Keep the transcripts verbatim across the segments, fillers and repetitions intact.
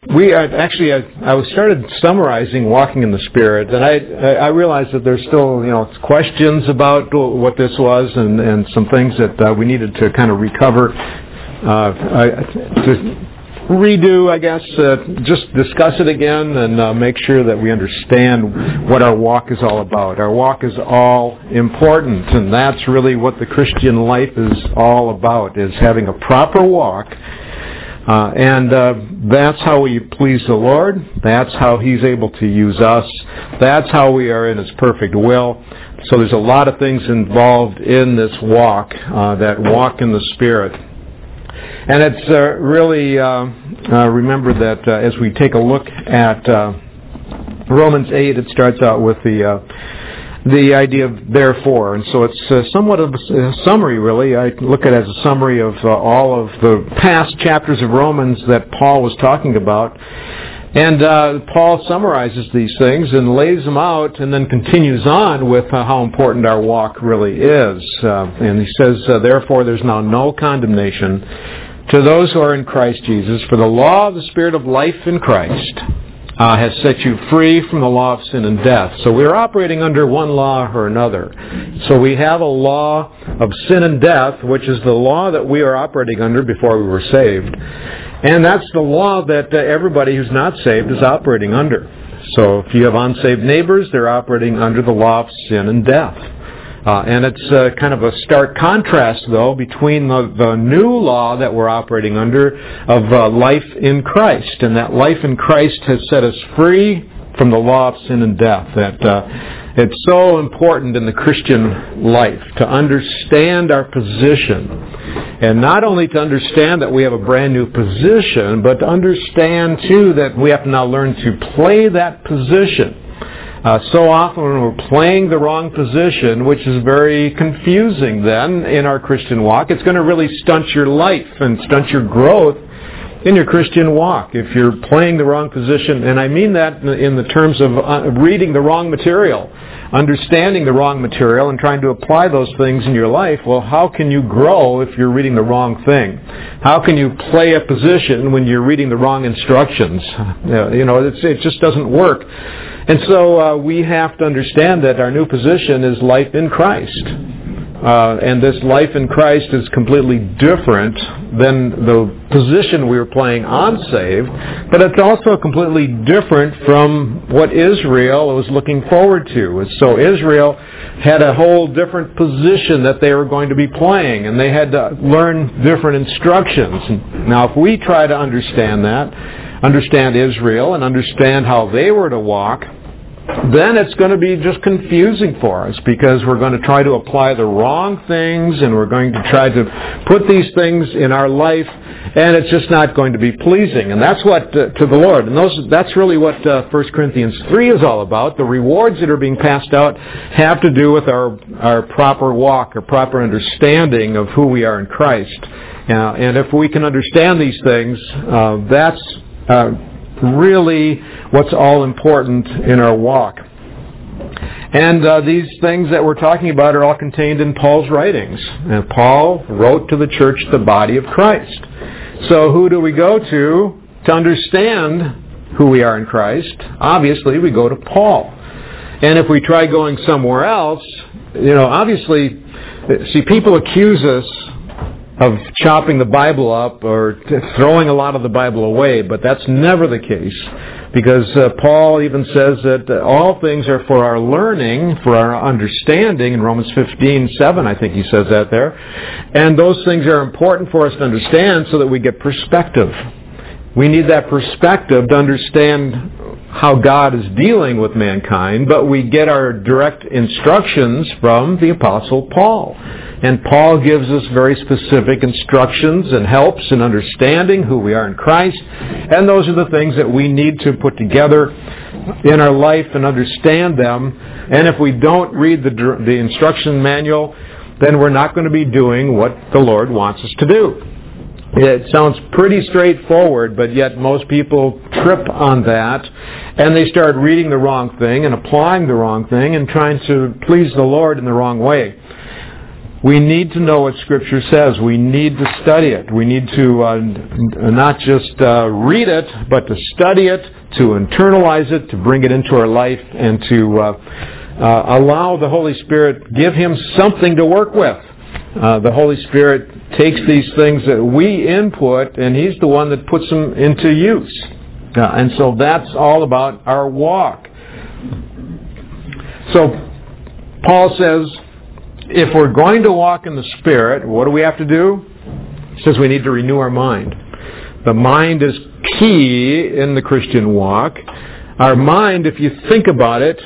we uh, actually, I, I started summarizing walking in the Spirit, and I I realized that there's still, you know, questions about what this was, and, and some things that uh, we needed to kind of recover, uh, to redo, I guess, uh, just discuss it again and uh, make sure that we understand what our walk is all about. Our walk is all important, and that's really what the Christian life is all about, is having a proper walk. Uh, and uh, that's how we please the Lord. That's how He's able to use us. That's how we are in His perfect will. So there's a lot of things involved in this walk, uh, that walk in the Spirit. And it's uh, really, uh, uh, remember that uh, as we take a look at uh, Romans eight, it starts out with the uh, the idea of therefore. And so it's uh, somewhat of a summary, really. I look at it as a summary of uh, all of the past chapters of Romans that Paul was talking about. And uh, Paul summarizes these things and lays them out and then continues on with uh, how important our walk really is. Uh, and he says, uh, therefore there's now no condemnation to those who are in Christ Jesus, for the law of the Spirit of life in Christ uh, has set you free from the law of sin and death. So we're operating under one law or another. So we have a law of sin and death, which is the law that we are operating under before we were saved. And that's the law that uh, everybody who's not saved is operating under. So if you have unsaved neighbors, they're operating under the law of sin and death. Uh, and it's uh, kind of a stark contrast, though, between the, the new law that we're operating under of uh, life in Christ. And that life in Christ has set us free from the law of sin and death. That uh, it's so important in the Christian life to understand our position. And not only to understand that we have a brand new position, but to understand, too, that we have to now learn to play that position. Uh, so often when we're playing the wrong position, which is very confusing then in our Christian walk, it's going to really stunt your life and stunt your growth in your Christian walk if you're playing the wrong position. And I mean that in the terms of uh, reading the wrong material, understanding the wrong material and trying to apply those things in your life. Well, how can you grow if you're reading the wrong thing? How can you play a position when you're reading the wrong instructions? You know, it's, it just doesn't work. And so uh, we have to understand that our new position is life in Christ. Uh, and this life in Christ is completely different than the position we were playing unsaved, but it's also completely different from what Israel was looking forward to. So Israel had a whole different position that they were going to be playing, and they had to learn different instructions. Now, if we try to understand that, understand Israel, and understand how they were to walk, then it's going to be just confusing for us, because we're going to try to apply the wrong things, and we're going to try to put these things in our life, and it's just not going to be pleasing. And that's what uh, to the Lord. And those that's really what uh, First Corinthians three is all about. The rewards that are being passed out have to do with our our proper walk, our proper understanding of who we are in Christ. Uh, and if we can understand these things, uh, that's uh, really what's all important in our walk. And uh, these things that we're talking about are all contained in Paul's writings. And Paul wrote to the church, the body of Christ. So who do we go to to understand who we are in Christ? Obviously, we go to Paul. And if we try going somewhere else, you know, obviously, see, people accuse us of chopping the Bible up or throwing a lot of the Bible away, but that's never the case, because uh, Paul even says that uh, all things are for our learning, for our understanding, in Romans fifteen seven, I think he says that there, and those things are important for us to understand so that we get perspective. We need that perspective to understand how God is dealing with mankind, but we get our direct instructions from the Apostle Paul. And Paul gives us very specific instructions and helps in understanding who we are in Christ. And those are the things that we need to put together in our life and understand them. And if we don't read the, the instruction manual, then we're not going to be doing what the Lord wants us to do. It sounds pretty straightforward, but yet most people trip on that, and they start reading the wrong thing and applying the wrong thing and trying to please the Lord in the wrong way. we need to know what Scripture says. We need to study it. We need to uh, not just uh, read it, but to study it, to internalize it, to bring it into our life, and to uh, uh, allow the Holy Spirit, give Him something to work with. Uh, the Holy Spirit takes these things that we input, and He's the one that puts them into use. Uh, and so that's all about our walk. So Paul says, if we're going to walk in the Spirit, what do we have to do? He says we need to renew our mind. The mind is key in the Christian walk. Our mind, if you think about it,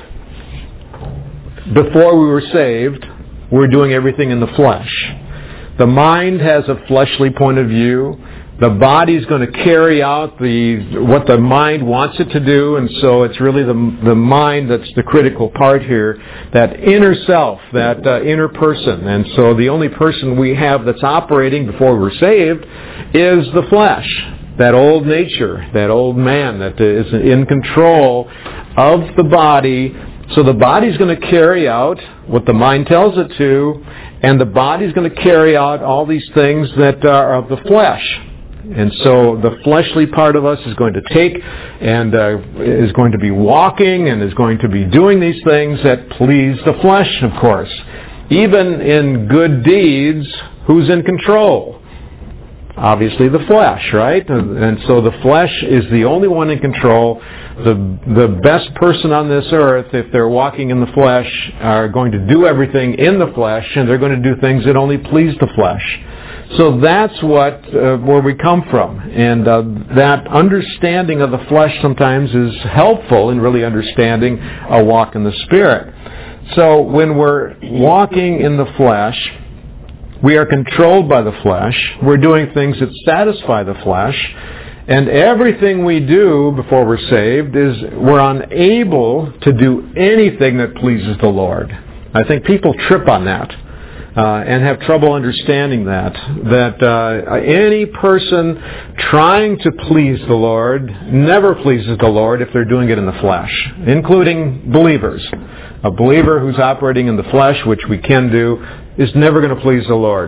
before we were saved, we're doing everything in the flesh. The mind has a fleshly point of view. The body's going to carry out the what the mind wants it to do, and so it's really the the mind that's the critical part here, that inner self, that uh, inner person. And so the only person we have that's operating before we're saved is the flesh, that old nature, that old man that is in control of the body. So the body's going to carry out what the mind tells it to, and the body's going to carry out all these things that are of the flesh. And so the fleshly part of us is going to take and uh, is going to be walking and is going to be doing these things that please the flesh, of course. Even in good deeds, who's in control? Obviously the flesh, right? And so the flesh is the only one in control. The the best person on this earth, if they're walking in the flesh, are going to do everything in the flesh, and they're going to do things that only please the flesh. So that's what uh, where we come from, and uh, that understanding of the flesh sometimes is helpful in really understanding a walk in the Spirit. So when we're walking in the flesh, we are controlled by the flesh. We're doing things that satisfy the flesh, and everything we do before we're saved is we're unable to do anything that pleases the Lord. I think people trip on that. Uh, and have trouble understanding that, that uh, any person trying to please the Lord never pleases the Lord if they're doing it in the flesh, including believers. A believer who's operating in the flesh, which we can do, is never going to please the Lord.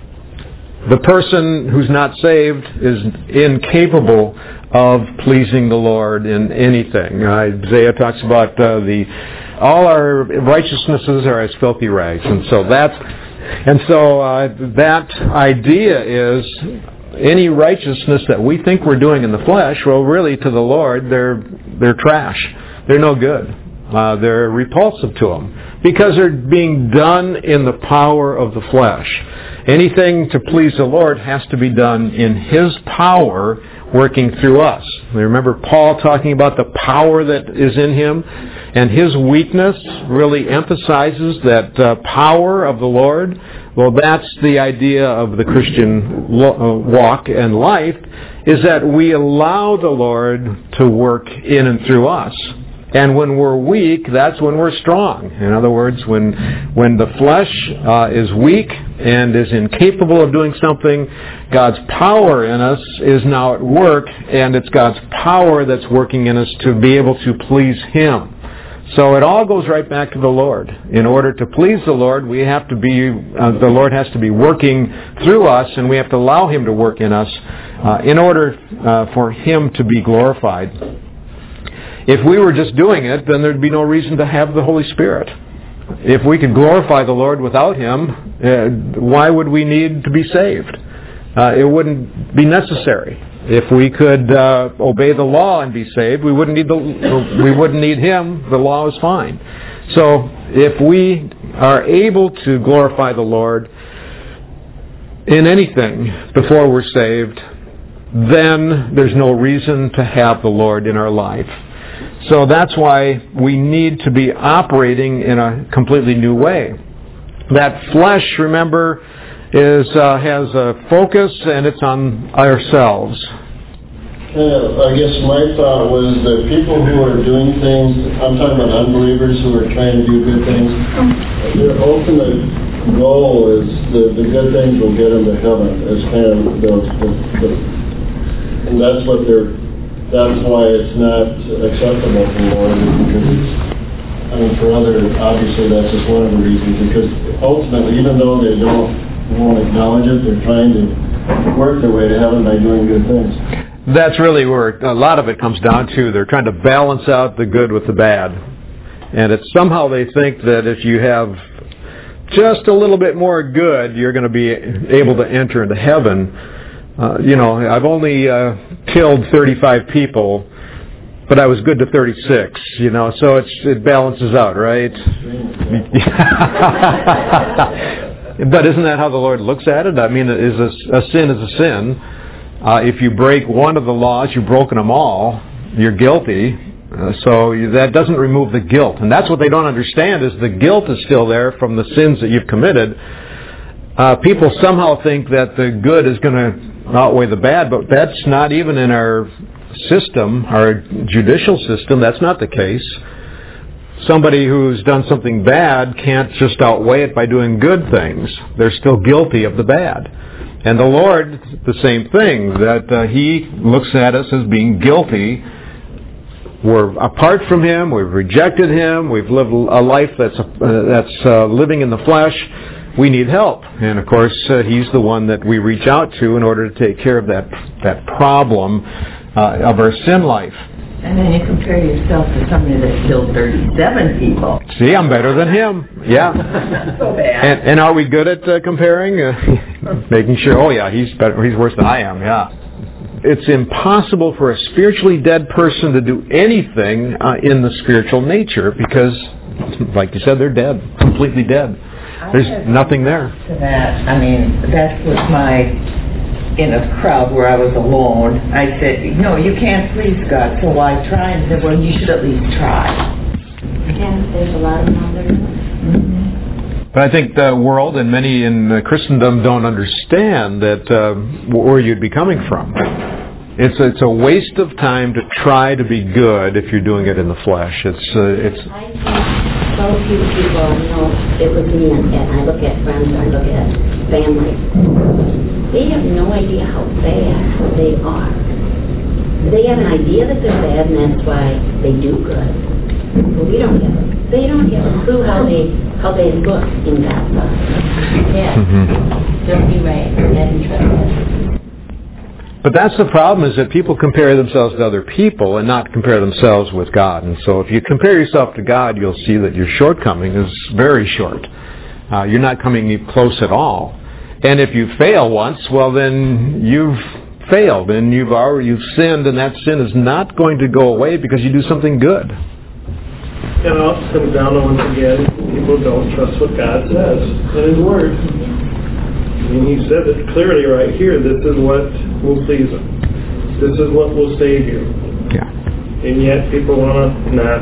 The person who's not saved is incapable of pleasing the Lord in anything. Uh, Isaiah talks about uh, the all our righteousnesses are as filthy rags, and so that's And so uh, that idea is any righteousness that we think we're doing in the flesh, well, really to the Lord, they're they're trash. They're no good. Uh, they're repulsive to Him because they're being done in the power of the flesh. Anything to please the Lord has to be done in His power working through us. Remember Paul talking about the power that is in him, and his weakness really emphasizes that uh, power of the Lord. Well, that's the idea of the Christian lo- uh, walk and life, is that we allow the Lord to work in and through us. And when we're weak, that's when we're strong. In other words, when when the flesh uh, is weak and is incapable of doing something, God's power in us is now at work, and it's God's power that's working in us to be able to please Him. So it all goes right back to the Lord. In order to please the Lord, we have to be, uh, the Lord has to be working through us, and we have to allow Him to work in us uh, in order uh, for Him to be glorified. If we were just doing it, then there'd be no reason to have the Holy Spirit. If we could glorify the Lord without Him, uh, why would we need to be saved? Uh, it wouldn't be necessary. If we could uh, obey the law and be saved, we wouldn't need the we wouldn't need Him. The law is fine. So if we are able to glorify the Lord in anything before we're saved, then there's no reason to have the Lord in our life. So that's why we need to be operating in a completely new way. That flesh, remember, is uh, has a focus, and it's on ourselves. Yeah, I guess my thought was that people who are doing things, I'm talking about unbelievers who are trying to do good things, their ultimate goal is the, the good things will get them to heaven. It's kind of the, the, the and that's what they're. That's why it's not acceptable to the Lord, because it's I mean, for other, obviously that's just one of the reasons, because ultimately, even though they don't won't acknowledge it, they're trying to work their way to heaven by doing good things. That's really where a lot of it comes down to. They're trying to balance out the good with the bad. And it's somehow they think that if you have just a little bit more good, you're going to be able to enter into heaven. Uh, you know, I've only uh, killed thirty-five people, but I was good to thirty-six, you know, so it's, it balances out, right? But isn't that how the Lord looks at it? I mean, is a, a sin is a sin. Uh, if you break one of the laws, you've broken them all, you're guilty. Uh, so that doesn't remove the guilt. And that's what they don't understand, is the guilt is still there from the sins that you've committed. Uh, people somehow think that the good is going to outweigh the bad, but that's not even in our system, our judicial system. That's not the case. Somebody who's done something bad can't just outweigh it by doing good things. They're still guilty of the bad. And the Lord, the same thing, that uh, He looks at us as being guilty. We're apart from Him, we've rejected Him, we've lived a life that's, uh, that's uh, living in the flesh. We need help. And of course, uh, He's the one that we reach out to in order to take care of that, that problem uh, of our sin life. And then you compare yourself to somebody that killed thirty-seven people. See, I'm better than him. Yeah. So bad. And, and are we good at uh, comparing? Uh, making sure, oh yeah, he's better, he's worse than I am, yeah. It's impossible for a spiritually dead person to do anything uh, in the spiritual nature because, like you said, they're dead, completely dead. There's nothing there. To that, I mean, that was my, in a crowd where I was alone, I said, no, you can't please God, so why try? And said, well, you should at least try. Yeah, there's a lot of them out there. Mm-hmm. But I think the world and many in Christendom don't understand that uh, where you'd be coming from. It's a, it's a waste of time to try to be good if you're doing it in the flesh. It's uh, it's. I think so few people, you know, it was me, and I look at friends, I look at family. They have no idea how bad they are. They have an idea that they're bad, and that's why they do good. But we don't have it. They don't have a clue how they how they look in God's eyes. Yeah, Mm-hmm. filthy rags, dead and trespasses. But that's the problem, is that people compare themselves to other people and not compare themselves with God. And so if you compare yourself to God, you'll see that your shortcoming is very short. Uh, you're not coming close at all. And if you fail once, well then you've failed and you've already you've sinned, and that sin is not going to go away because you do something good. And it also comes down to, once again, people don't trust what God says in His Word. I mean, He said it clearly right here. This is what will please Him. This is what will save you. Yeah. And yet people want to not.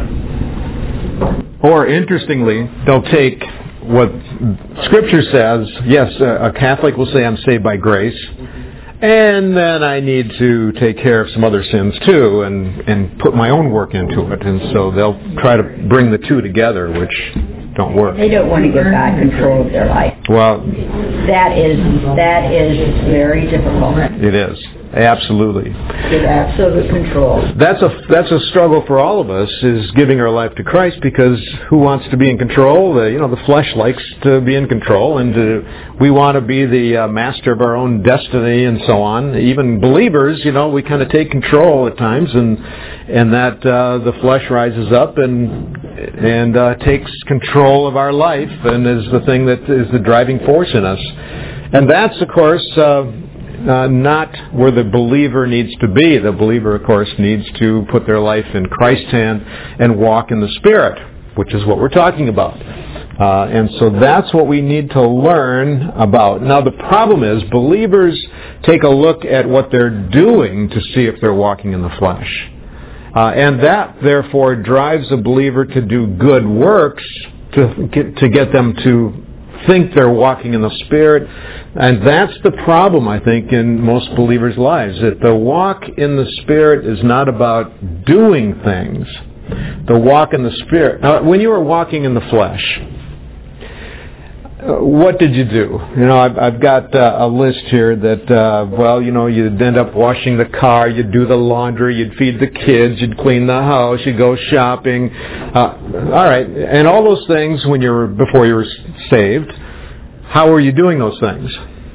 Or, interestingly, they'll take what Scripture says. Yes, a Catholic will say, I'm saved by grace. And then I need to take care of some other sins too, and, and put my own work into it. And so they'll try to bring the two together, which don't work. They don't want to give God control of their life. Well, That is that is very difficult. it is. Absolutely. Give absolute control. That's a that's a struggle for all of us, is giving our life to Christ, because who wants to be in control? The, you know, the flesh likes to be in control, and to, we want to be the uh, master of our own destiny and so on. Even believers, you know, we kind of take control at times, and and that uh, the flesh rises up and and uh, takes control of our life, and is the thing that is the driving force in us. And that's, of course, uh, Uh, not where the believer needs to be. The believer, of course, needs to put their life in Christ's hand and walk in the Spirit, which is what we're talking about. Uh, and so that's what we need to learn about. Now, the problem is believers take a look at what they're doing to see if they're walking in the flesh. Uh, and that, therefore, drives a believer to do good works to get, to get them to think they're walking in the Spirit. And that's the problem, I think, in most believers' lives, that the walk in the Spirit is not about doing things. The walk in the Spirit. Now, when you are walking in the flesh, what did you do? You know, I've, I've got uh, a list here that, uh, well, you know, you'd end up washing the car, you'd do the laundry, you'd feed the kids, you'd clean the house, you'd go shopping. Uh, all right, and all those things when you were before you were saved, how were you doing those things?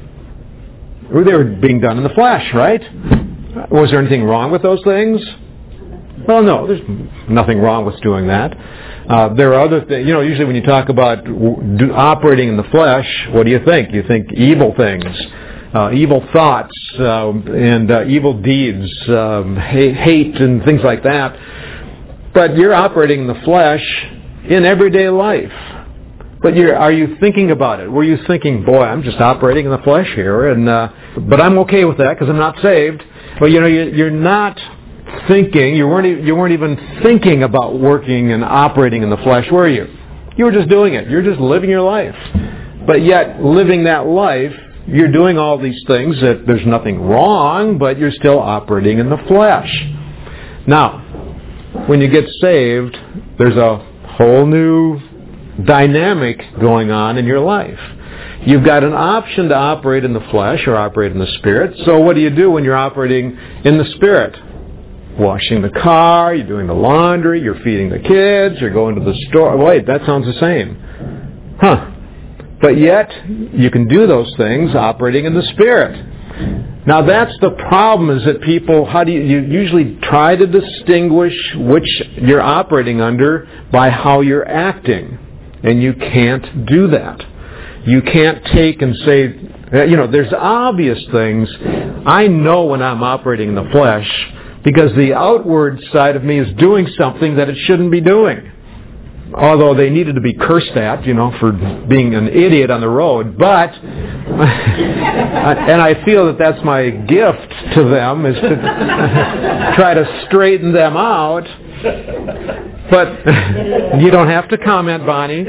They were being done in the flesh, right? Was there anything wrong with those things? Well, no, there's nothing wrong with doing that. Uh, there are other things, you know, usually when you talk about do, operating in the flesh, what do you think? You think evil things, uh, evil thoughts, uh, and uh, evil deeds, um, hate, hate and things like that. But you're operating in the flesh in everyday life. But you're, are you thinking about it? Were you thinking, boy, I'm just operating in the flesh here, and uh, but I'm okay with that because I'm not saved. But you know, you, you're not thinking, you weren't you weren't even thinking about working and operating in the flesh, were you? You were just doing it. You're just living your life. But yet, living that life, you're doing all these things that there's nothing wrong, but you're still operating in the flesh. Now, when you get saved, there's a whole new dynamic going on in your life. You've got an option to operate in the flesh or operate in the Spirit. So what do you do when you're operating in the Spirit? Washing the car, you're doing the laundry, you're feeding the kids, you're going to the store. Wait, that sounds the same. Huh. But yet, you can do those things operating in the Spirit. Now that's the problem, is that people, how do you, you usually try to distinguish which you're operating under by how you're acting. And you can't do that. You can't take and say, you know, there's obvious things. I know when I'm operating in the flesh because the outward side of me is doing something that it shouldn't be doing. Although they needed to be cursed at, you know, for being an idiot on the road. But, and I feel that that's my gift to them, is to try to straighten them out. But you don't have to comment, Bonnie.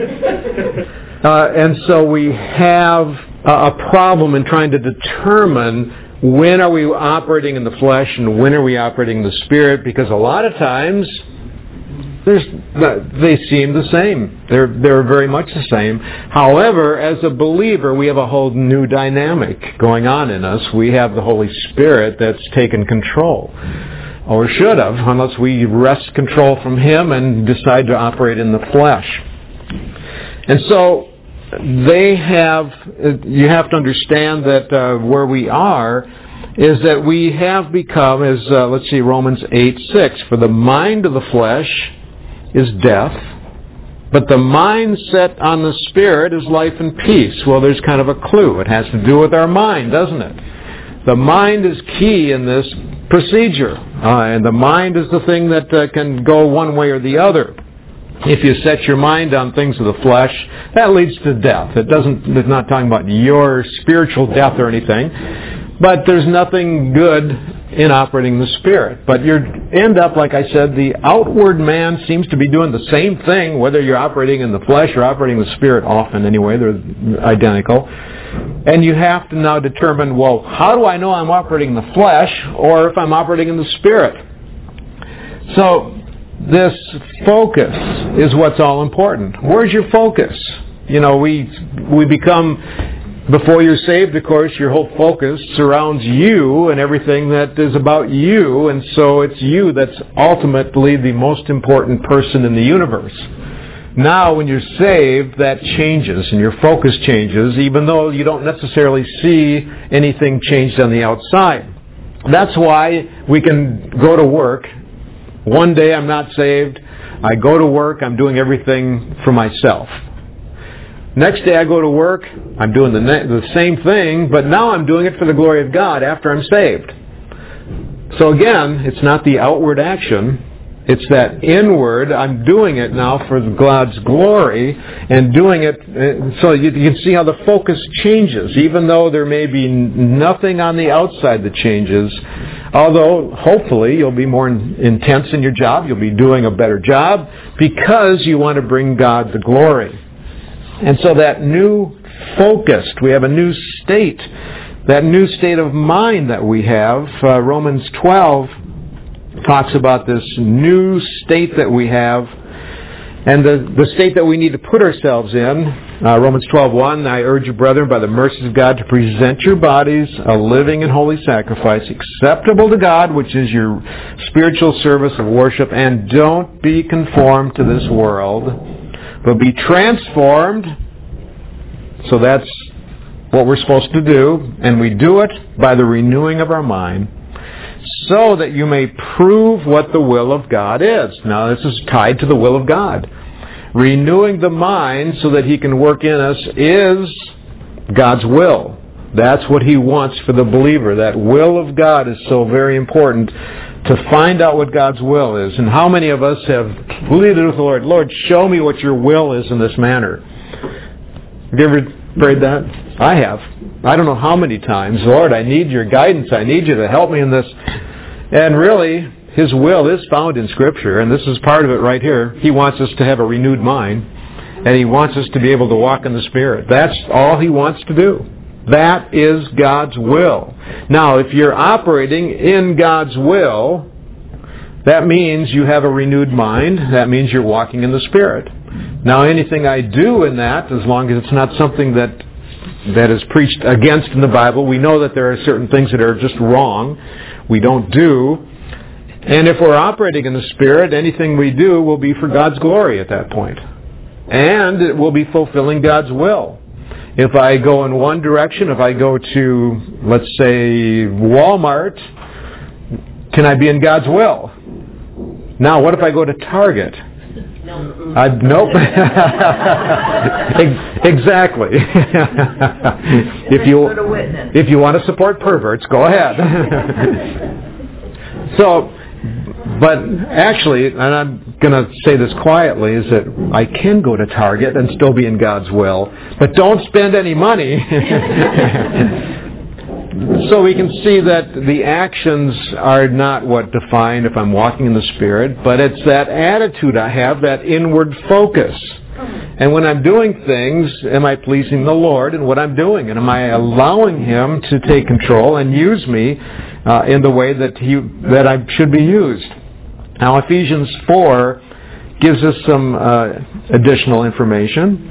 Uh, and so we have a problem in trying to determine when are we operating in the flesh and when are we operating in the Spirit, because a lot of times there's, they seem the same. They're, they're very much the same. However, as a believer, we have a whole new dynamic going on in us. We have the Holy Spirit that's taken control. Or should have, unless we wrest control from Him and decide to operate in the flesh. And so they have, you have to understand that uh, where we are is that we have become, as uh, let's see, Romans eight six, for the mind of the flesh is death, but the mind set on the Spirit is life and peace. Well, there's kind of a clue. It has to do with our mind, doesn't it? The mind is key in this procedure, uh, and the mind is the thing that uh, can go one way or the other. If you set your mind on things of the flesh, that leads to death. It doesn't, it's not talking about your spiritual death or anything, but there's nothing good in operating the Spirit. But you end up, like I said, the outward man seems to be doing the same thing, whether you're operating in the flesh or operating in the Spirit, often anyway, they're identical. And you have to now determine, well, how do I know I'm operating in the flesh or if I'm operating in the Spirit? So this focus is what's all important. Where's your focus? You know, we we become, before you're saved, of course, your whole focus surrounds you and everything that is about you, and so it's you that's ultimately the most important person in the universe. Now, when you're saved, that changes, and your focus changes, even though you don't necessarily see anything changed on the outside. That's why we can go to work. One day I'm not saved. I go to work. I'm doing everything for myself. Next day I go to work. I'm doing the, ne- the same thing, but now I'm doing it for the glory of God after I'm saved. So again, it's not the outward action. It's that inward, I'm doing it now for God's glory, and doing it so you can see how the focus changes, even though there may be nothing on the outside that changes. Although, hopefully, you'll be more intense in your job, you'll be doing a better job, because you want to bring God the glory. And so that new focused, we have a new state, that new state of mind that we have, uh, Romans twelve talks about this new state that we have, And the, the state that we need to put ourselves in, uh, Romans twelve one, I urge you, brethren, by the mercies of God, to present your bodies a living and holy sacrifice, acceptable to God, which is your spiritual service of worship, and don't be conformed to this world, but be transformed. So that's what we're supposed to do, and we do it by the renewing of our mind, so that you may prove what the will of God is. Now, this is tied to the will of God. Renewing the mind so that He can work in us is God's will. That's what He wants for the believer. That will of God is so very important, to find out what God's will is. And how many of us have pleaded with the Lord, Lord, show me what your will is in this manner. Have you ever prayed that? I have. I don't know how many times. Lord, I need your guidance. I need you to help me in this. And really, His will is found in Scripture, and this is part of it right here. He wants us to have a renewed mind, and He wants us to be able to walk in the Spirit. That's all He wants to do. That is God's will. Now, if you're operating in God's will, that means you have a renewed mind. That means you're walking in the Spirit. Now, anything I do in that, as long as it's not something that that is preached against in the Bible, we know that there are certain things that are just wrong, we don't do. And if we're operating in the Spirit, anything we do will be for God's glory at that point. And it will be fulfilling God's will. If I go in one direction, if I go to, let's say, Walmart, can I be in God's will? Now, what if I go to Target? No. Uh, nope. Exactly. if you if you want to support perverts, go ahead. So, but actually, and I'm going to say this quietly, is that I can go to Target and still be in God's will, but don't spend any money. So we can see that the actions are not what define if I'm walking in the Spirit, but it's that attitude I have, that inward focus. And when I'm doing things, am I pleasing the Lord in what I'm doing? And am I allowing Him to take control and use me uh, in the way that He that I should be used? Now, Ephesians four gives us some uh, additional information.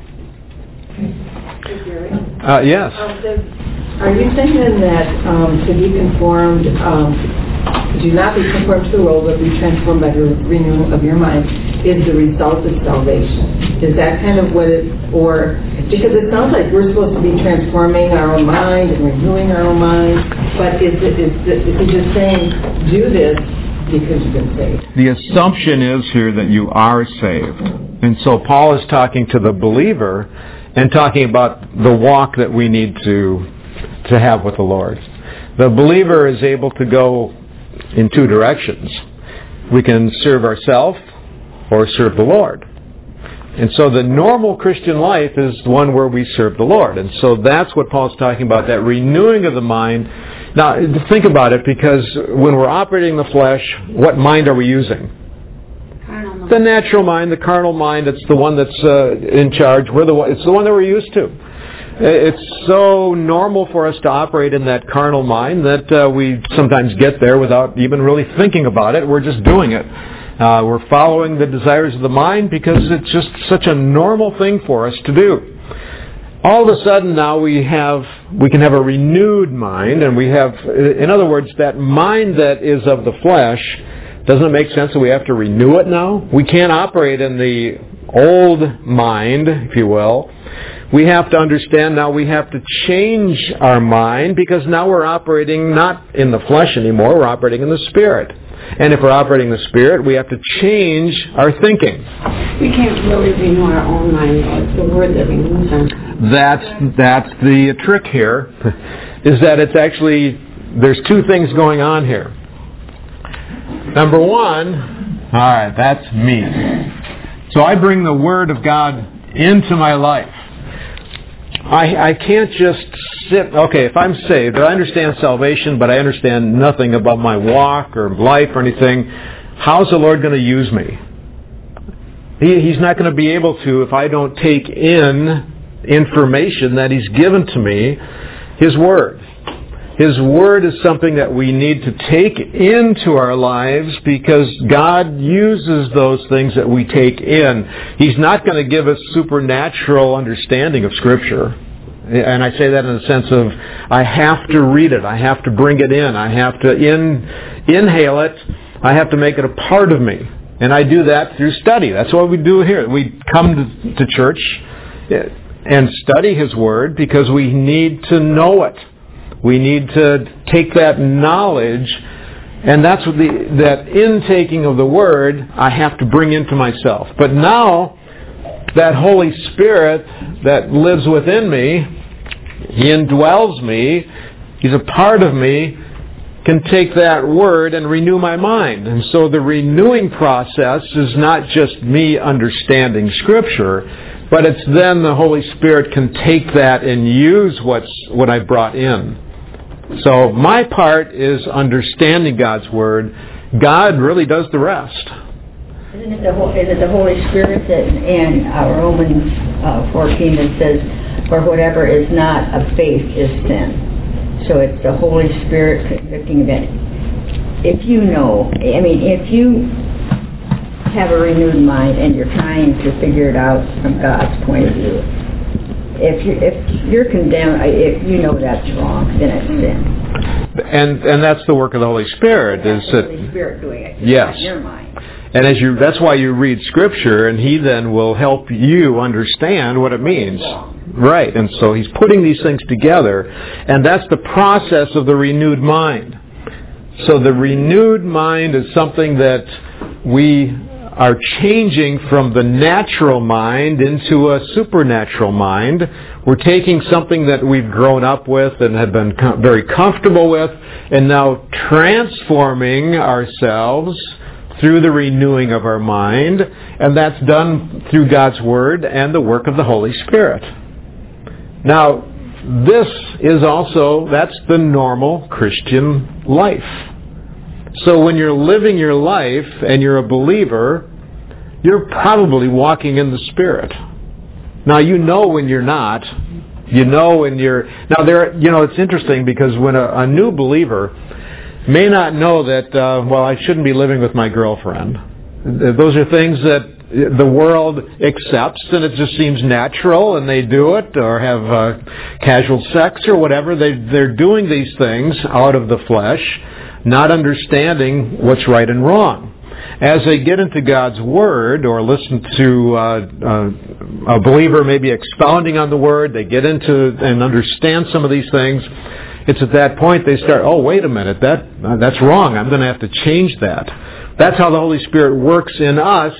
Uh, yes. Are you saying then that um, to be conformed, um, do not be conformed to the world, but be transformed by the renewal of your mind, is the result of salvation? Is that kind of what it, or, because it sounds like we're supposed to be transforming our own mind and renewing our own mind, but is it, is it, is it just saying, do this because you've been saved? The assumption is here that you are saved. And so Paul is talking to the believer and talking about the walk that we need to to have with the Lord. The believer is able to go in two directions. We can serve ourselves or serve the Lord. And so the normal Christian life is one where we serve the Lord. And so that's what Paul's talking about, that renewing of the mind. Now, think about it, because when we're operating in the flesh, what mind are we using? Carnal mind. The natural mind, the carnal mind. It's the one that's uh, in charge. We're the one, it's the one that we're used to. It's so normal for us to operate in that carnal mind that uh, we sometimes get there without even really thinking about it. We're just doing it. Uh, we're following the desires of the mind because it's just such a normal thing for us to do. All of a sudden now we have, we can have a renewed mind, and we have, in other words, that mind that is of the flesh, doesn't it make sense that we have to renew it now? We can't operate in the old mind, if you will. We have to understand now we have to change our mind, because now we're operating not in the flesh anymore, we're operating in the Spirit. And if we're operating in the Spirit, we have to change our thinking. We can't really renew our own mind, though. It's the Word that renews our mind. That's, that's the trick here, is that it's actually, there's two things going on here. Number one, all right, that's me. So I bring the Word of God into my life. I, I can't just sit, okay, if I'm saved, I understand salvation, but I understand nothing about my walk or life or anything, how's the Lord going to use me? He, he's not going to be able to if I don't take in information that He's given to me, His Word. His Word is something that we need to take into our lives because God uses those things that we take in. He's not going to give us supernatural understanding of Scripture. And I say that in the sense of I have to read it. I have to bring it in. I have to in, inhale it. I have to make it a part of me. And I do that through study. That's what we do here. We come to, to church and study His Word because we need to know it. We need to take that knowledge, and that's what the that intaking of the Word I have to bring into myself. But now, that Holy Spirit that lives within me, He indwells me, He's a part of me, can take that Word and renew my mind. And so the renewing process is not just me understanding Scripture, but it's then the Holy Spirit can take that and use what's what I brought in. So my part is understanding God's Word. God really does the rest. Isn't it the, is it the Holy Spirit that in uh, Romans uh, fourteen that says, for whatever is not of faith is sin. So it's the Holy Spirit convicting of it. If you know, I mean, if you have a renewed mind and you're trying to figure it out from God's point of view, If, you, if you're condemned, if you know that's wrong, then it's sin. And and that's the work of the Holy Spirit. That's is the that, Holy Spirit doing it. Yes. In your mind. And as you, that's why you read Scripture, and He then will help you understand what it means. Right. And so He's putting these things together, and that's the process of the renewed mind. So the renewed mind is something that we are changing from the natural mind into a supernatural mind. We're taking something that we've grown up with and have been com- very comfortable with, and now transforming ourselves through the renewing of our mind, and that's done through God's Word and the work of the Holy Spirit. Now, this is also, that's the normal Christian life. So when you're living your life and you're a believer, you're probably walking in the Spirit. Now you know when you're not. You know when you're... Now there, you know, it's interesting because when a, a new believer may not know that, uh, well, I shouldn't be living with my girlfriend. Those are things that the world accepts and it just seems natural and they do it, or have uh, casual sex or whatever. They, they're doing these things out of the flesh, not understanding what's right and wrong. As they get into God's Word or listen to uh, uh, a believer maybe expounding on the Word, they get into and understand some of these things, it's at that point they start, oh, wait a minute, that uh, that's wrong. I'm going to have to change that. That's how the Holy Spirit works in us.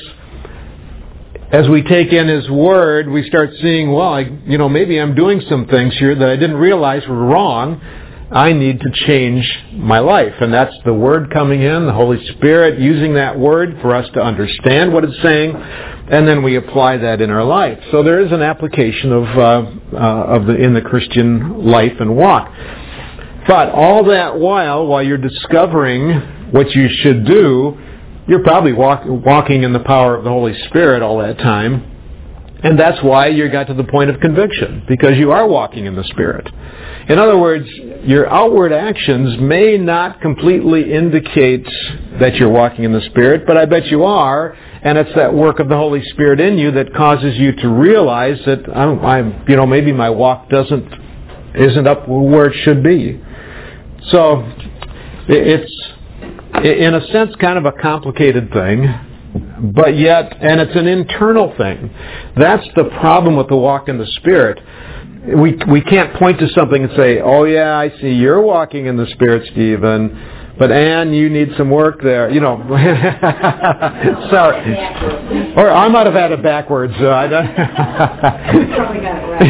As we take in His Word, we start seeing, well, I, you know, maybe I'm doing some things here that I didn't realize were wrong. I need to change my life. And that's the Word coming in, the Holy Spirit using that Word for us to understand what it's saying, and then we apply that in our life. So there is an application of uh, uh, of the in the Christian life and walk. But all that while, while you're discovering what you should do, you're probably walk, walking in the power of the Holy Spirit all that time. And that's why you got to the point of conviction, because you are walking in the Spirit. In other words, your outward actions may not completely indicate that you're walking in the Spirit, but I bet you are, and it's that work of the Holy Spirit in you that causes you to realize that I'm, I'm you know, maybe my walk doesn't isn't up where it should be. So it's, in a sense, kind of a complicated thing, but yet, and it's an internal thing. That's the problem with the walk in the Spirit. We we can't point to something and say, oh yeah, I see you're walking in the Spirit, Stephen, but Ann, you need some work there. You know, sorry. Or I might have had it backwards. Uh, I don't Probably got it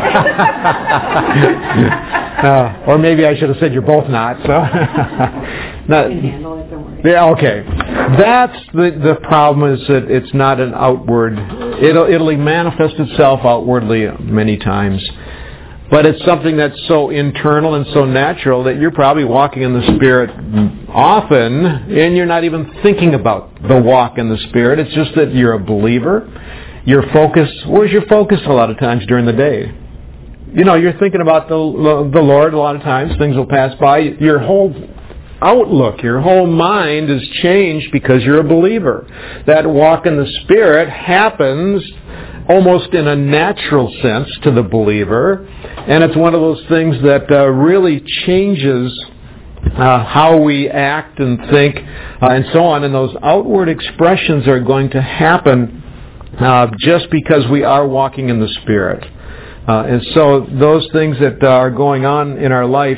right. uh, or maybe I should have said you're both not. So, not, You can handle it, don't worry. yeah, okay. That's the the problem, is that it's not an outward. It'll it'll manifest itself outwardly many times, but it's something that's so internal and so natural that you're probably walking in the Spirit often, and you're not even thinking about the walk in the Spirit. It's just that you're a believer. Your focus. Where's your focus a lot of times during the day? you know, you're thinking about the the Lord a lot of times. Things will pass by. Your whole outlook, your whole mind is changed because you're a believer. That walk in the Spirit happens almost in a natural sense to the believer, and it's one of those things that uh, really changes uh, how we act and think uh, and so on, and those outward expressions are going to happen uh, just because we are walking in the Spirit. Uh, and so those things that uh, are going on in our life,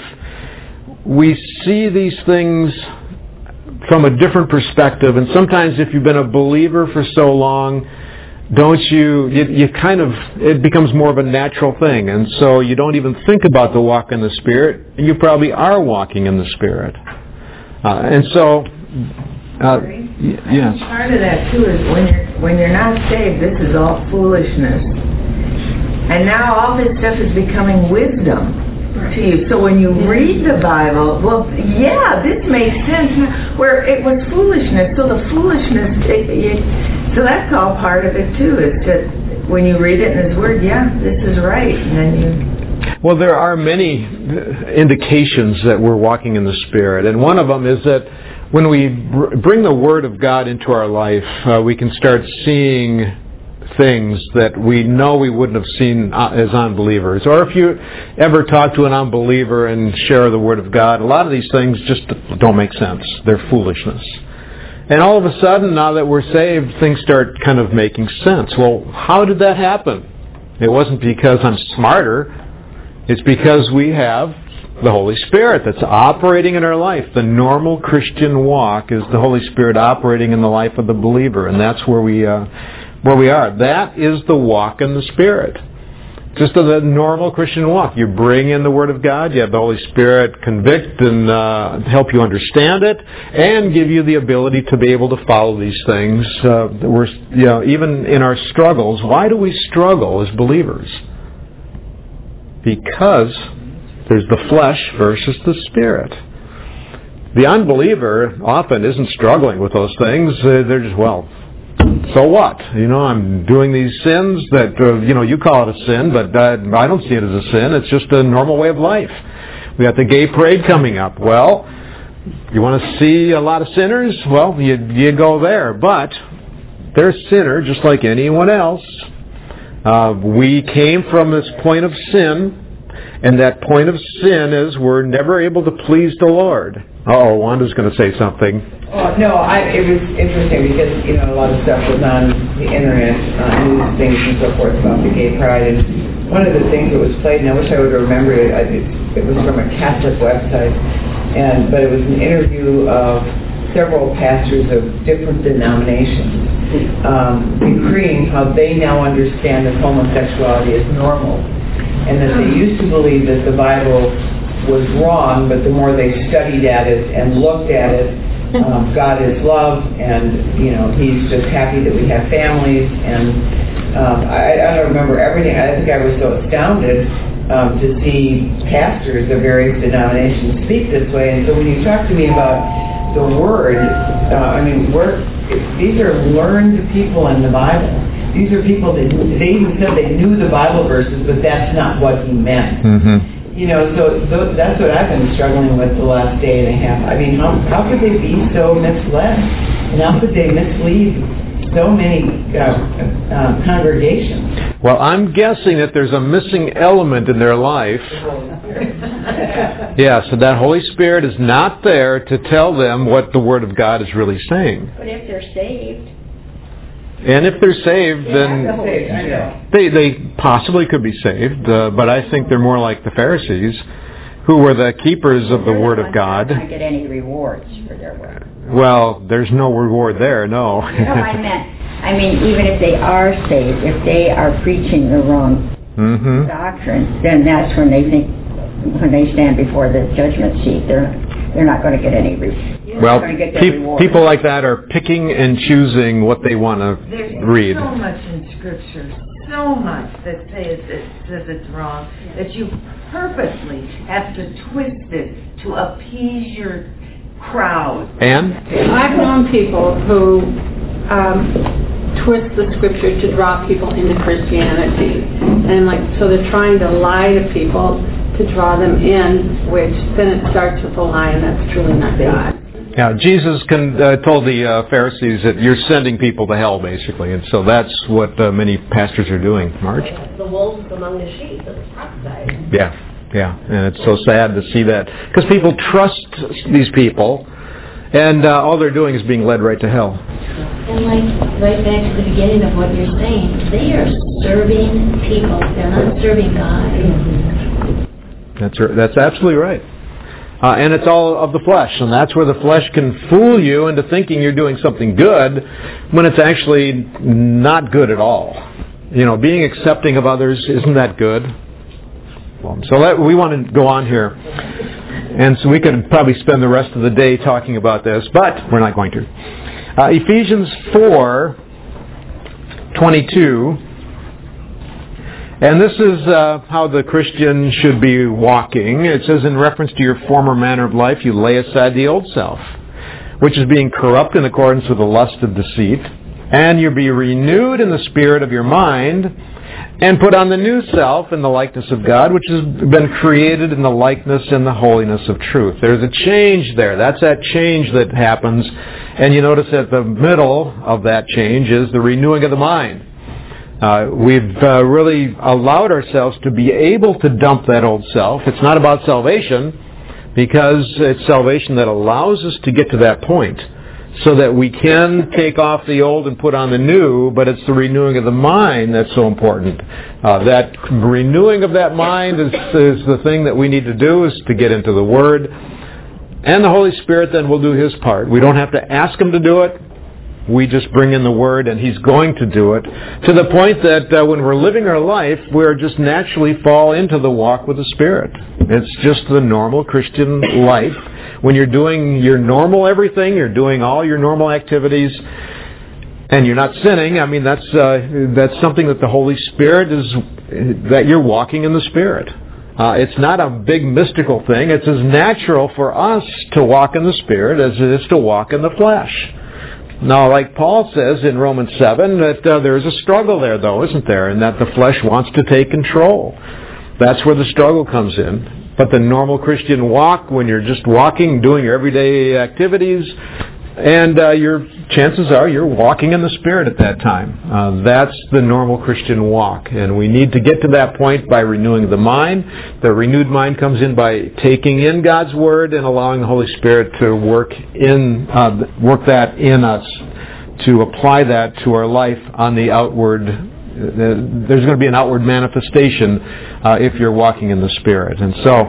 we see these things from a different perspective, and sometimes if you've been a believer for so long, don't you, you, you kind of, it becomes more of a natural thing, and so you don't even think about the walk in the Spirit, and you probably are walking in the Spirit. Uh, and so, uh, y- yes. Part of that too is when you're when you're not saved, this is all foolishness, and now all this stuff is becoming wisdom to you. So when you read the Bible, well, yeah, this makes sense. Where it was foolishness, so the foolishness, it, it, so that's all part of it too. It's just when you read it in His Word, yeah, this is right, and then you. Well, there are many indications that we're walking in the Spirit, and one of them is that when we br- bring the Word of God into our life, uh, we can start seeing things that we know we wouldn't have seen as unbelievers. Or if you ever talk to an unbeliever and share the Word of God, a lot of these things just don't make sense. They're foolishness. And all of a sudden, now that we're saved, things start kind of making sense. Well, how did that happen? It wasn't because I'm smarter. It's because we have the Holy Spirit that's operating in our life. The normal Christian walk is the Holy Spirit operating in the life of the believer, and that's where we uh, where we are. That is the walk in the Spirit. Just the normal Christian walk. You bring in the Word of God, you have the Holy Spirit convict and uh, help you understand it, and give you the ability to be able to follow these things. Uh, we're, you know, even in our struggles, why do we struggle as believers? Because there's the flesh versus the Spirit. The unbeliever often isn't struggling with those things. Uh, they're just, well, so what? You know, I'm doing these sins that, uh, you know, you call it a sin, but uh, I don't see it as a sin. It's just a normal way of life. We got the gay parade coming up. Well, you want to see a lot of sinners? Well, you, you go there. But they're a sinner just like anyone else. Uh, we came from this point of sin, and that point of sin is we're never able to please the Lord. Uh-oh, Wanda's going to say something. Oh, no, I, it was interesting because, you know, a lot of stuff was on the internet, uh, news things and so forth about the gay pride, and one of the things that was played, and I wish I would remember it, I, it, it was from a Catholic website, and but it was an interview of several pastors of different denominations um, decreeing how they now understand that homosexuality is normal, and that they used to believe that the Bible was wrong, but the more they studied at it and looked at it, um, God is love, and you know He's just happy that we have families. And um, I, I don't remember everything. I think I was so astounded um, to see pastors of various denominations speak this way. And so when you talk to me about the Word, uh, I mean, we're, these are learned people in the Bible. These are people that they even said they knew the Bible verses, but that's not what He meant. Mm-hmm. You know, so, so that's what I've been struggling with the last day and a half. I mean, how how could they be so misled? And how could they mislead so many uh, uh, congregations? Well, I'm guessing that there's a missing element in their life. Yeah, so that Holy Spirit is not there to tell them what the Word of God is really saying. But if they're saved... And if they're saved, then they they possibly could be saved, uh, but I think they're more like the Pharisees, who were the keepers of the Word of God. They don't get any rewards for their work. Well, there's no reward there, no. No, I meant, I mean, even if they are saved, if they are preaching the wrong mm-hmm. doctrine, then that's when they think, when they stand before the judgment seat, they're they're not going to get any rewards. Well, pe- people like that are picking and choosing what they want to There's read. There's so much in Scripture, so much that says it says it's wrong, that you purposely have to twist it to appease your crowd. And? I've known people who um, twist the scripture to draw people into Christianity. And like, so they're trying to lie to people to draw them in, which then it starts with a lie, and that's truly not God. Yeah, Jesus can, uh, told the uh, Pharisees that you're sending people to hell, basically, and so that's what uh, many pastors are doing. Marge? The wolves among the sheep, that's prophesied. Yeah, yeah, and it's so sad to see that. Because people trust these people, and uh, all they're doing is being led right to hell. And like, right back to the beginning of what you're saying, they are serving people, they're not serving God. That's, that's absolutely right. Uh, and it's all of the flesh, and that's where the flesh can fool you into thinking you're doing something good when it's actually not good at all. You know, being accepting of others, isn't that good? Well, so let, we want to go on here, and so we could probably spend the rest of the day talking about this, but we're not going to. Uh, Ephesians four twenty-two. And this is uh, how the Christian should be walking. It says, in reference to your former manner of life, you lay aside the old self, which is being corrupt in accordance with the lust of deceit, and you be renewed in the spirit of your mind, and put on the new self in the likeness of God, which has been created in the likeness and the holiness of truth. There's a change there. That's that change that happens. And you notice at the middle of that change is the renewing of the mind. Uh, we've uh, really allowed ourselves to be able to dump that old self. It's not about salvation, because it's salvation that allows us to get to that point so that we can take off the old and put on the new, but it's the renewing of the mind that's so important. Uh, that renewing of that mind is, is the thing that we need to do, is to get into the Word. And the Holy Spirit then will do His part. We don't have to ask Him to do it. We just bring in the Word, and He's going to do it, to the point that uh, when we're living our life, we're just naturally fall into the walk with the Spirit. It's just the normal Christian life. When you're doing your normal everything, you're doing all your normal activities, and you're not sinning, I mean, that's uh, that's something that the Holy Spirit is, that you're walking in the Spirit. Uh, it's not a big mystical thing. It's as natural for us to walk in the Spirit as it is to walk in the flesh. Now, like Paul says in Romans seven, that uh, there's a struggle there, though, isn't there? And that the flesh wants to take control. That's where the struggle comes in. But the normal Christian walk, when you're just walking, doing your everyday activities, and uh, your chances are you're walking in the Spirit at that time. Uh, that's the normal Christian walk. And we need to get to that point by renewing the mind. The renewed mind comes in by taking in God's Word and allowing the Holy Spirit to work in uh, work that in us, to apply that to our life on the outward. There's going to be an outward manifestation uh, if you're walking in the Spirit. And so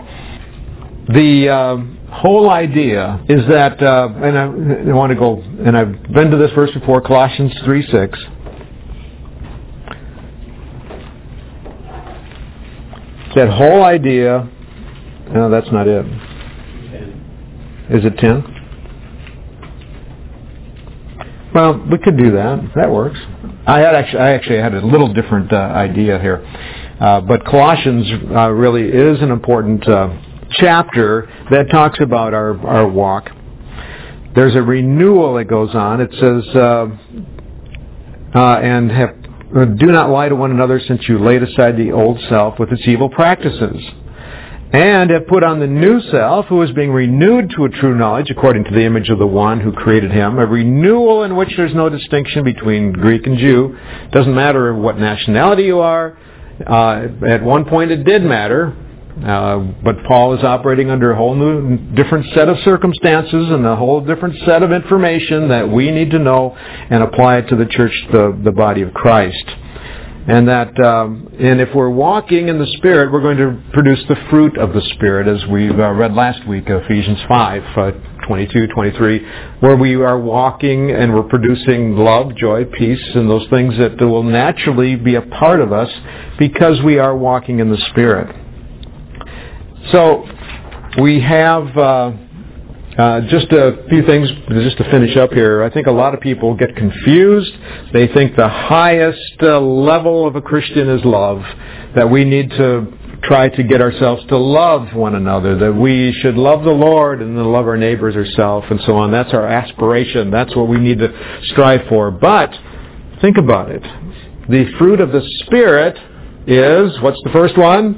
the uh, whole idea is that, uh, and I, I want to go, and I've been to this verse before, Colossians three six. That whole idea, no, that's not it. Is it ten? Well, we could do that. That works. I had actually, I actually had a little different uh, idea here, uh, but Colossians uh, really is an important uh, chapter that talks about our, our walk. There's a renewal that goes on. It says, uh, uh, and have, uh, do not lie to one another, since you laid aside the old self with its evil practices, and have put on the new self, who is being renewed to a true knowledge according to the image of the one who created him. A renewal in which there's no distinction between Greek and Jew. Doesn't matter what nationality you are. Uh, at one point it did matter. Uh, but Paul is operating under a whole new, different set of circumstances and a whole different set of information that we need to know and apply it to the church, the, the body of Christ. And that, um, and if we're walking in the Spirit, we're going to produce the fruit of the Spirit, as we uh, read last week, Ephesians five, uh, twenty-two, twenty-three, where we are walking and we're producing love, joy, peace, and those things that will naturally be a part of us because we are walking in the Spirit. So we have uh, uh, just a few things just to finish up here. I think a lot of people get confused. They think the highest uh, level of a Christian is love, that we need to try to get ourselves to love one another, that we should love the Lord and then love our neighbors ourselves and so on. That's our aspiration. That's what we need to strive for. But Think about it. The fruit of the Spirit is, what's the first one?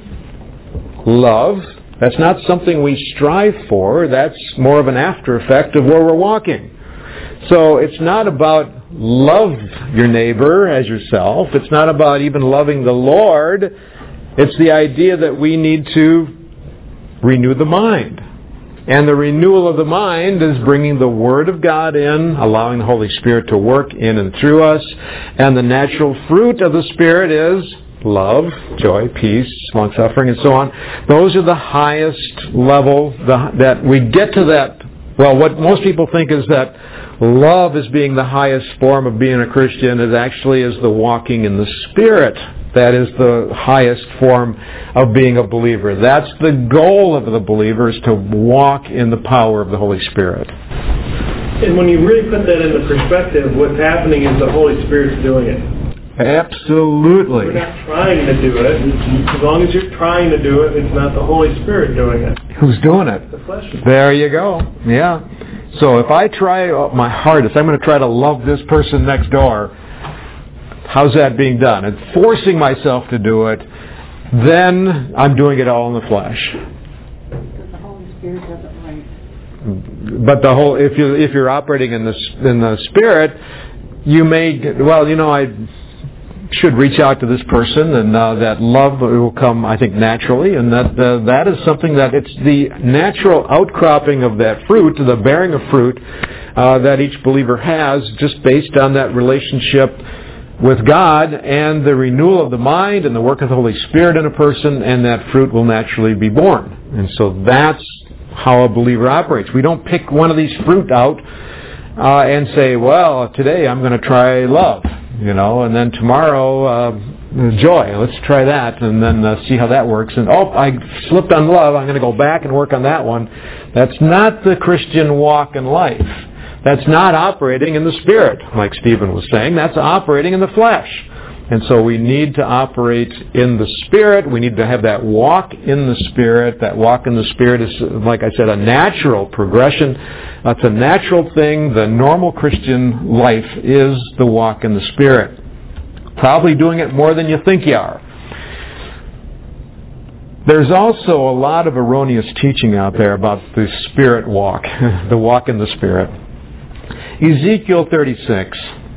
Love. That's not something we strive for. That's more of an after effect of where we're walking. So it's not about love your neighbor as yourself. It's not about even loving the Lord. It's the idea that we need to renew the mind. And the renewal of the mind is bringing the Word of God in, allowing the Holy Spirit to work in and through us. And the natural fruit of the Spirit is love, joy, peace, long-suffering, and so on. Those are the highest level the, that we get to that. Well, what most people think is that love as being the highest form of being a Christian is actually is the walking in the Spirit. That is the highest form of being a believer. That's the goal of the believer, is to walk in the power of the Holy Spirit. And when you really put that into perspective, what's happening is the Holy Spirit's doing it. Absolutely. We're not trying to do it. As long as you're trying to do it, it's not the Holy Spirit doing it. Who's doing it? The flesh. There you go. Yeah. So if I try my hardest, I'm going to try to love this person next door. How's that being done? And forcing myself to do it, then I'm doing it all in the flesh. Because the Holy Spirit doesn't like. But the whole, if you if you're operating in the in the Spirit, you may well, you know, I should reach out to this person, and uh, that love will come, I think, naturally, and that uh, that is something that it's the natural outcropping of that fruit, the bearing of fruit uh, that each believer has, just based on that relationship with God and the renewal of the mind and the work of the Holy Spirit in a person, and that fruit will naturally be born. And so that's how a believer operates. We don't pick one of these fruit out uh, and say, well, today I'm going to try love, you know, and then tomorrow uh, joy. Let's try that, and then uh, see how that works. And, oh, I slipped on love. I'm going to go back and work on that one. That's not the Christian walk in life. That's not operating in the Spirit, like Stephen was saying. That's operating in the flesh. And so we need to operate in the Spirit. We need to have that walk in the Spirit. That walk in the Spirit is, like I said, a natural progression. It's a natural thing. The normal Christian life is the walk in the Spirit. Probably doing it more than you think you are. There's also a lot of erroneous teaching out there about the Spirit walk, the walk in the Spirit. Ezekiel thirty-six.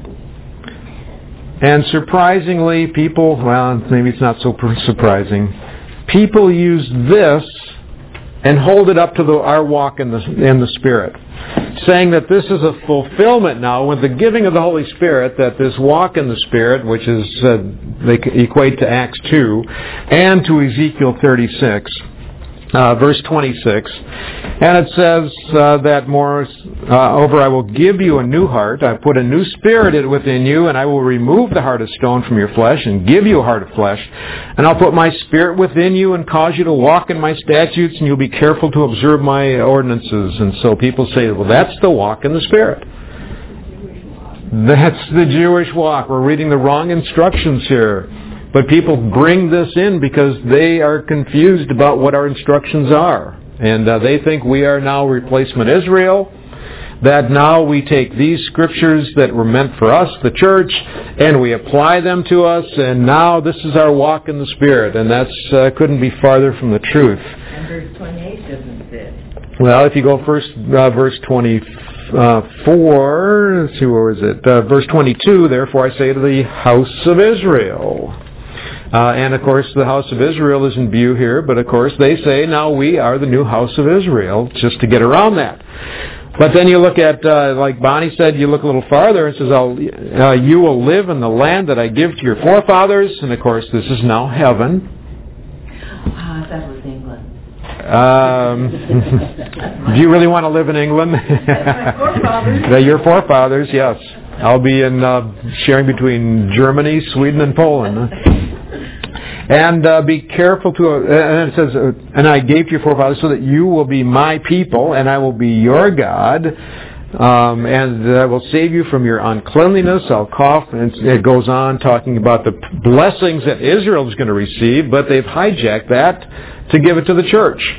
And surprisingly, people, well, maybe it's not so surprising, people use this and hold it up to the, our walk in the, in the Spirit, saying that this is a fulfillment now with the giving of the Holy Spirit, that this walk in the Spirit, which is, uh, they equate to Acts two, and to Ezekiel thirty-six. Uh, verse twenty-six, and it says uh, that more uh, over, I will give you a new heart, I put a new spirit within you, and I will remove the heart of stone from your flesh and give you a heart of flesh, and I'll put my spirit within you and cause you to walk in my statutes, and you'll be careful to observe my ordinances. And so people say, well, that's the walk in the Spirit. That's the Jewish walk. We're reading the wrong instructions here. But people bring this in because they are confused about what our instructions are. And uh, they think we are now replacement Israel, that now we take these scriptures that were meant for us, the church, and we apply them to us, and now this is our walk in the Spirit. And that's uh, couldn't be farther from the truth. And verse twenty-eight doesn't fit. Well, if you go first, uh, verse twenty-four, let's see, where was it? Uh, verse twenty-two, therefore I say to the house of Israel. Uh, and, of course, the house of Israel is in view here, but, of course, they say, now we are the new house of Israel, just to get around that. But then you look at, uh, like Bonnie said, you look a little farther, and it says, I'll, uh, you will live in the land that I give to your forefathers, and, of course, this is now heaven. Ah, uh, that was England. Um, do you really want to live in England? My forefathers. Your forefathers, yes. I'll be in uh, sharing between Germany, Sweden, and Poland. And uh, be careful to, uh, and it says, uh, and I gave to your forefathers so that you will be my people, and I will be your God, um, and I will save you from your uncleanliness. I'll cough, and it goes on talking about the blessings that Israel is going to receive, but they've hijacked that to give it to the church.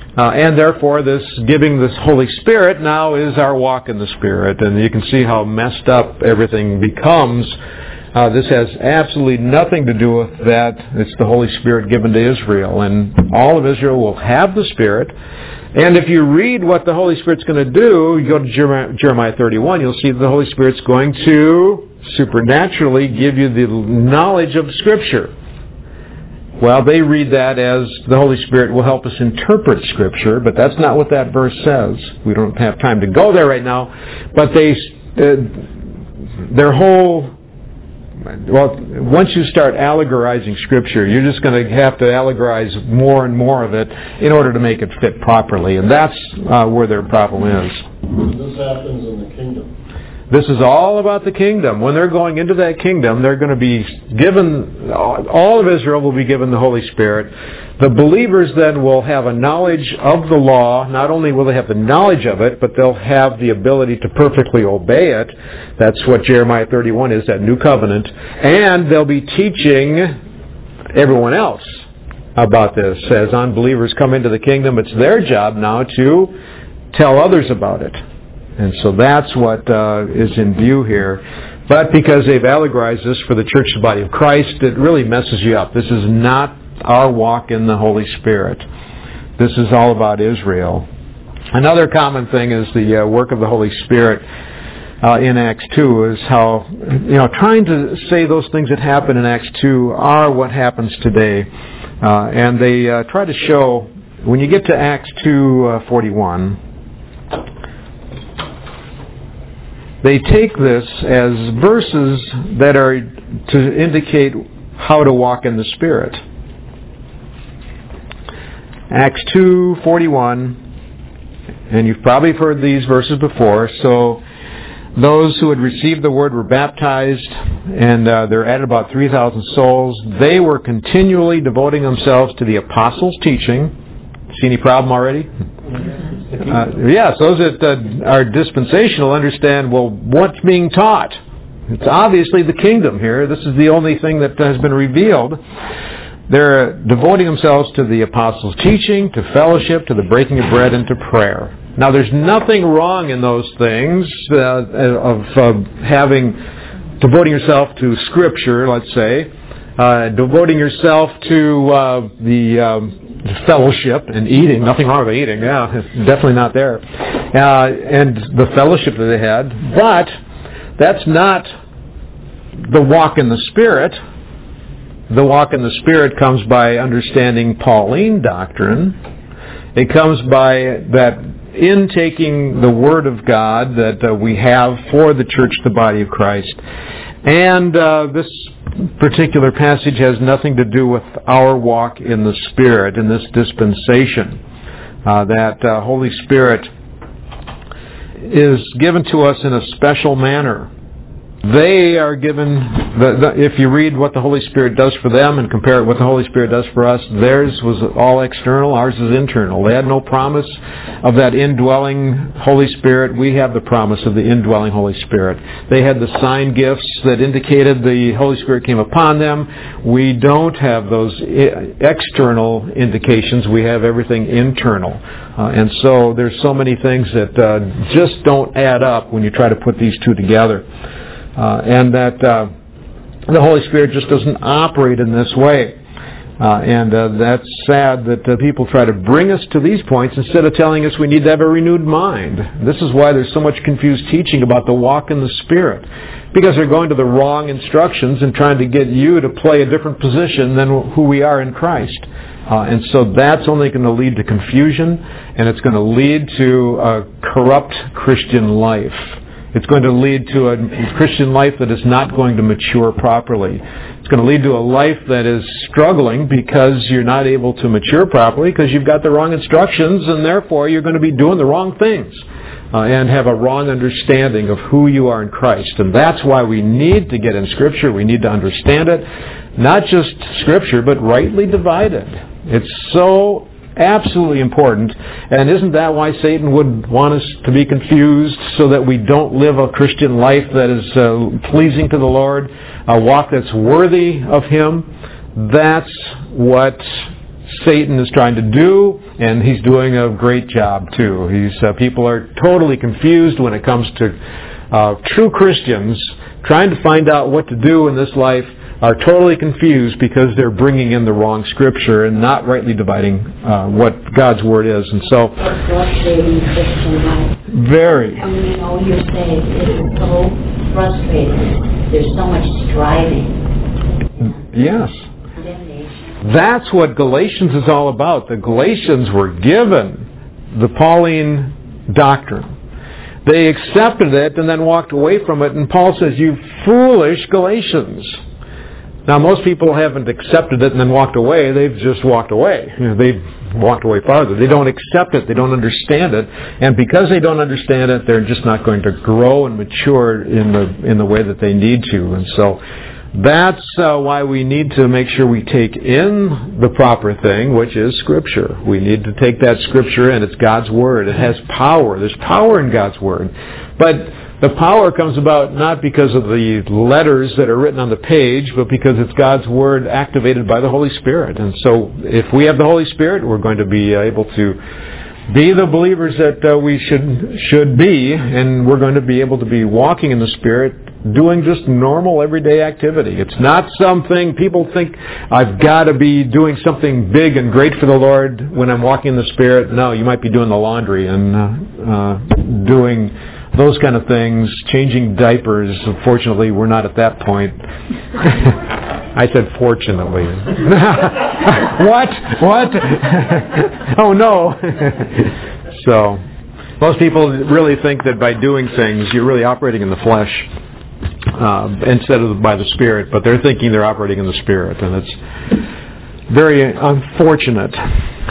Uh, and therefore, this giving this Holy Spirit now is our walk in the Spirit. And you can see how messed up everything becomes. Uh, this has absolutely nothing to do with that. It's the Holy Spirit given to Israel. And all of Israel will have the Spirit. And if you read what the Holy Spirit's going to do, you go to Jeremiah thirty-one, you'll see that the Holy Spirit's going to supernaturally give you the knowledge of Scripture. Well, they read that as the Holy Spirit will help us interpret Scripture, but that's not what that verse says. We don't have time to go there right now. But they, uh, their whole, well, once you start allegorizing Scripture, you're just going to have to allegorize more and more of it in order to make it fit properly. And that's uh, where their problem is. This happens in the kingdom. This is all about the kingdom. When they're going into that kingdom, they're going to be given, all of Israel will be given the Holy Spirit. The believers then will have a knowledge of the law. Not only will they have the knowledge of it, but they'll have the ability to perfectly obey it. That's what Jeremiah thirty-one is, that new covenant. And they'll be teaching everyone else about this. As unbelievers come into the kingdom, it's their job now to tell others about it. And so that's what uh, is in view here. But because they've allegorized this for the church, the body of Christ, it really messes you up. This is not our walk in the Holy Spirit. This is all about Israel. Another common thing is the uh, work of the Holy Spirit uh, in Acts two is how, you know, trying to say those things that happen in Acts two are what happens today. Uh, and they uh, try to show, when you get to Acts two forty-one, they take this as verses that are to indicate how to walk in the Spirit. Acts two forty-one, and you've probably heard these verses before. So those who had received the word were baptized, and uh, they're at about three thousand souls. They were continually devoting themselves to the apostles' teaching. See any problem already? Uh, yes, those that uh, are dispensational understand, well, what's being taught? It's obviously the kingdom here. This is the only thing that has been revealed. They're devoting themselves to the apostles' teaching, to fellowship, to the breaking of bread, and to prayer. Now, there's nothing wrong in those things uh, of uh, having, devoting yourself to Scripture, let's say, uh, devoting yourself to uh, the... Um, fellowship and eating. Nothing wrong with eating. Yeah, it's definitely not there. Uh, and the fellowship that they had. But that's not the walk in the Spirit. The walk in the Spirit comes by understanding Pauline doctrine. It comes by that in taking the Word of God that uh, we have for the church, the body of Christ. And uh, this particular passage has nothing to do with our walk in the Spirit, in this dispensation. Uh, that uh, Holy Spirit is given to us in a special manner. They are given, the, the, if you read what the Holy Spirit does for them and compare it with what the Holy Spirit does for us, theirs was all external, ours is internal. They had no promise of that indwelling Holy Spirit. We have the promise of the indwelling Holy Spirit. They had the sign gifts that indicated the Holy Spirit came upon them. We don't have those external indications. We have everything internal. Uh, and so there's so many things that uh, just don't add up when you try to put these two together. Uh, and that uh, the Holy Spirit just doesn't operate in this way. Uh, and uh, that's sad that uh, people try to bring us to these points instead of telling us we need to have a renewed mind. This is why there's so much confused teaching about the walk in the Spirit. Because they're going to the wrong instructions and trying to get you to play a different position than who we are in Christ. Uh, and so that's only going to lead to confusion, and it's going to lead to a corrupt Christian life. It's going to lead to a Christian life that is not going to mature properly. It's going to lead to a life that is struggling because you're not able to mature properly because you've got the wrong instructions, and therefore you're going to be doing the wrong things uh, and have a wrong understanding of who you are in Christ. And that's why we need to get in Scripture. We need to understand it. Not just Scripture, but rightly divided. It's so absolutely important. And isn't that why Satan would want us to be confused so that we don't live a Christian life that is uh, pleasing to the Lord, a walk that's worthy of Him? That's what Satan is trying to do, and he's doing a great job too. He's uh, people are totally confused when it comes to uh, true Christians trying to find out what to do in this life. Are totally confused because they're bringing in the wrong scripture and not rightly dividing uh, what God's word is. And so, frustrating Christian life. Very. I mean, you know, you're saying it's so frustrating. There's so much striving. Yes. Condemnation. That's what Galatians is all about. The Galatians were given the Pauline doctrine. They accepted it and then walked away from it. And Paul says, "You foolish Galatians." Now, most people haven't accepted it and then walked away. They've just walked away. You know, they've walked away farther. They don't accept it. They don't understand it. And because they don't understand it, they're just not going to grow and mature in the in the way that they need to. And so that's uh, why we need to make sure we take in the proper thing, which is Scripture. We need to take that Scripture in. It's God's Word. It has power. There's power in God's Word. But the power comes about not because of the letters that are written on the page, but because it's God's Word activated by the Holy Spirit. And so if we have the Holy Spirit, we're going to be able to be the believers that uh, we should should be, and we're going to be able to be walking in the Spirit, doing just normal everyday activity. It's not something people think, I've got to be doing something big and great for the Lord when I'm walking in the Spirit. No, you might be doing the laundry and uh, uh, doing those kind of things, changing diapers. Unfortunately, we're not at that point. I said fortunately. What? What? Oh, no. So, most people really think that by doing things, you're really operating in the flesh uh, instead of by the Spirit, but they're thinking they're operating in the Spirit, and it's very unfortunate.